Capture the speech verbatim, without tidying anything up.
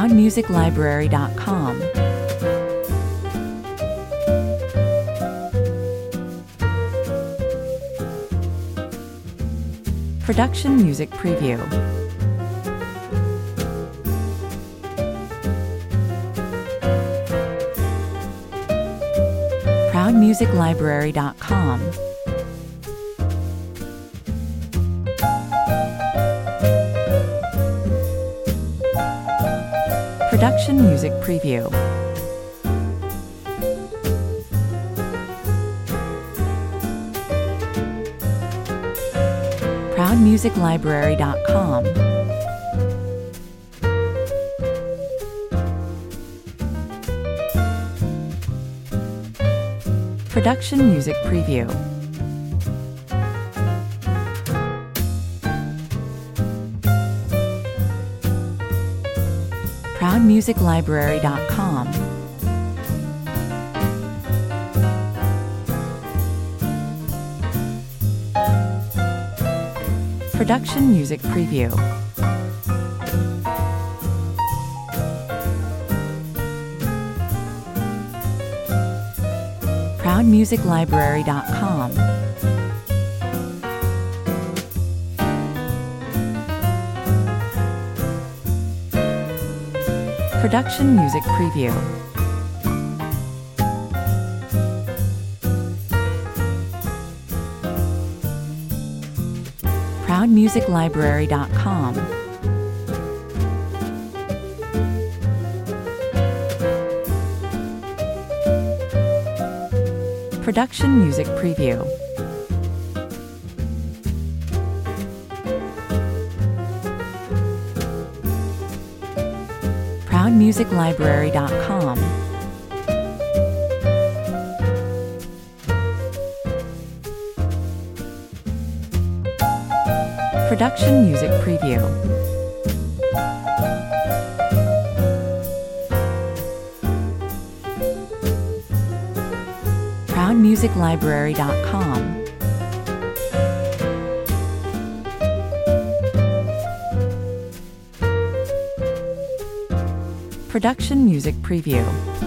proud music library dot com. Production Music Preview. proud music library dot com. Production Music Preview. proud music library dot com. Production Music Preview. proud music library dot com. Production Music Preview. proud music library dot com. Production Music Preview. proud music library dot com. Production Music Preview. proud music library dot com. Production Music Preview. proud music library dot com. Production Music Preview.